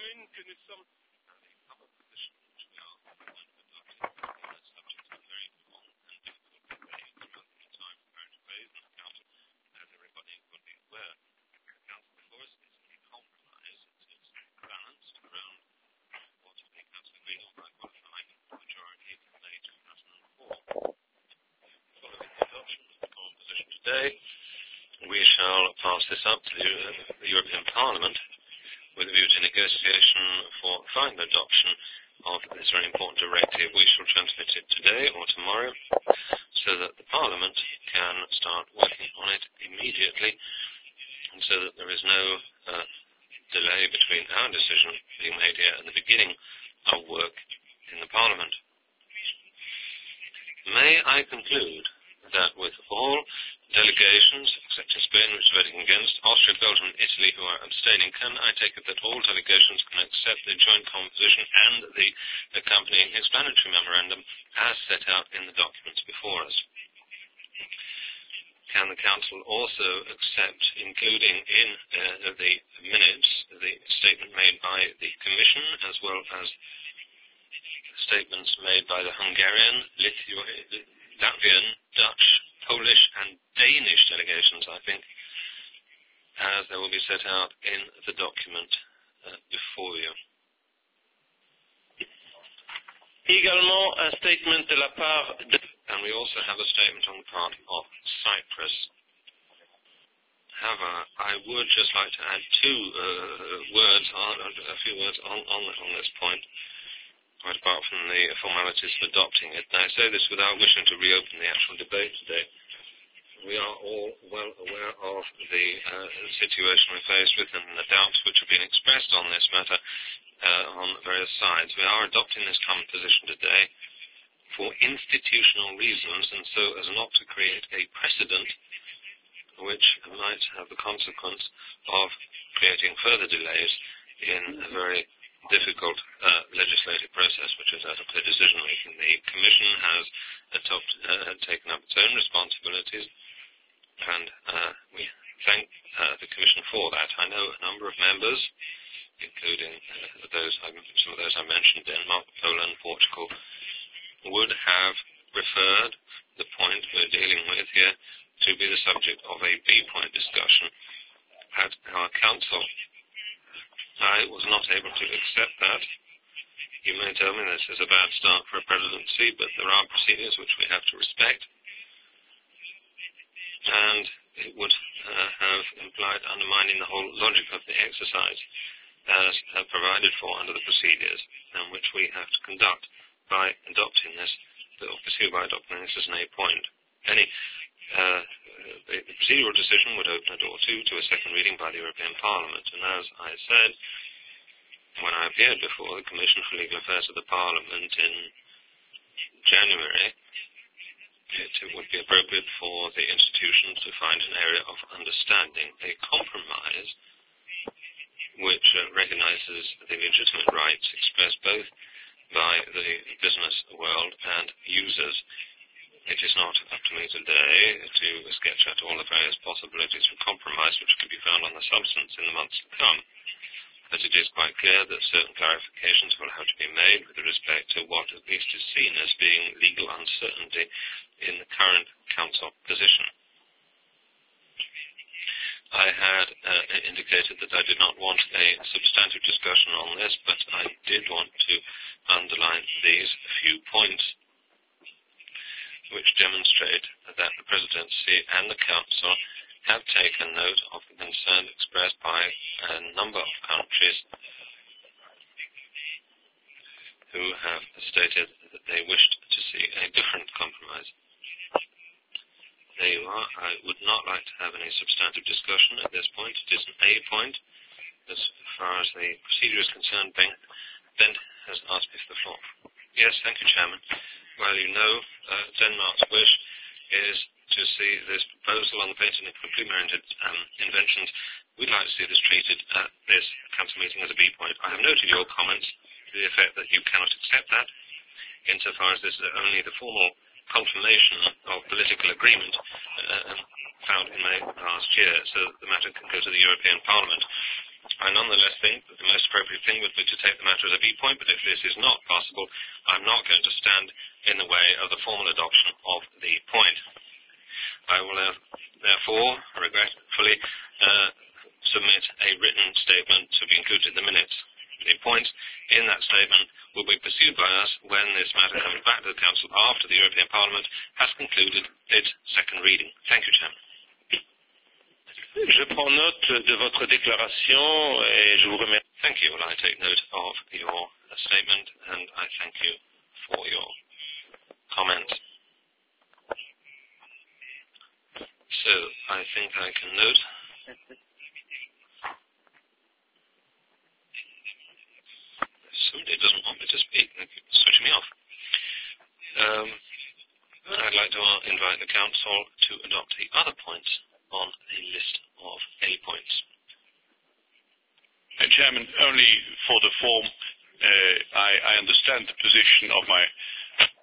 Today, we shall pass this up to the European Parliament with a view to negotiation for final adoption of this very important directive. We shall transmit it today or tomorrow so that the Parliament can start working on it immediately and so that there is no delay between our decision being made here and the beginning of work in the Parliament. May I conclude that with all delegations, except Spain, which is voting against, Austria, Belgium, and Italy, who are abstaining, can I take it that all delegations can accept the joint composition and the accompanying explanatory memorandum as set out in the documents before us? Can the Council also accept, including in the minutes, the statement made by the Commission, as well as statements made by the Hungarian, Latvian, Dutch, Polish and Danish delegations, I think, as they will be set out in the document before you. Également un statement de la part de... And we also have a statement on the part of Cyprus. However, I would just like to add a few words on this point, quite apart from the formalities of adopting it. And I say this without wishing to reopen the actual debate today. We are all well aware of the situation we're faced with and the doubts which have been expressed on this matter on various sides. We are adopting this common position today for institutional reasons and so as not to create a precedent which might have the consequence of creating further delays in a very difficult legislative process, which is that of the decision-making. The Commission has taken up its own responsibilities, and we thank the Commission for that. I know a number of members, including some of those I mentioned, Denmark, Poland, Portugal, would have preferred the point we're dealing with here to be the subject of a B-point discussion at our Council. I was not able to accept that. You may tell me this is a bad start for a presidency, but there are procedures which we have to respect. And it would have implied undermining the whole logic of the exercise as provided for under the procedures, and which we have to conduct by adopting this, or pursue by adopting this as an A point. The procedural decision would open a door to a second reading by the European Parliament, and as I said when I appeared before the Commission for Legal Affairs of the Parliament in January, it would be appropriate for the institutions to find an area of understanding, a compromise which recognizes the legitimate rights expressed both by the business world and users. It is not up to me today to sketch out all the various possibilities for compromise which could be found on the substance in the months to come, but it is quite clear that certain clarifications will have to be made with respect to what at least is seen as being legal uncertainty in the current Council position. I had indicated that I did not want a substantive discussion on this, but I did want to underline these few points which demonstrate that the Presidency and the Council have taken note of the concern expressed by a number of countries who have stated that they wished to see a different compromise. There you are. I would not like to have any substantive discussion at this point. It is an A point. As far as the procedure is concerned, Ben has asked me for the floor. Yes, thank you, Chairman. Well, you know, Denmark's wish is to see this proposal on the patent and complementary inventions. We'd like to see this treated at this Council meeting as a B point. I have noted your comments to the effect that you cannot accept that, insofar as this is only the formal confirmation of political agreement found in May last year, so the matter can go to the European Parliament. I nonetheless think that the most appropriate thing would be to take the matter as a B point, but if this is not possible, I'm not going to stand in the way of the formal adoption of the point. I will therefore regretfully submit a written statement to be included in the minutes. The points in that statement will be pursued by us when this matter comes back to the Council after the European Parliament has concluded its second reading. Thank you, Chairman. Je prends note de votre déclaration et je vous remercie. Thank you. Well, I take note of your statement and I thank you for your comment. So, I think I can note. Somebody doesn't want me to speak. They keep switching me off. I'd like to invite the Council to adopt the other points on the list of A points. Chairman, only for the form, I understand the position of my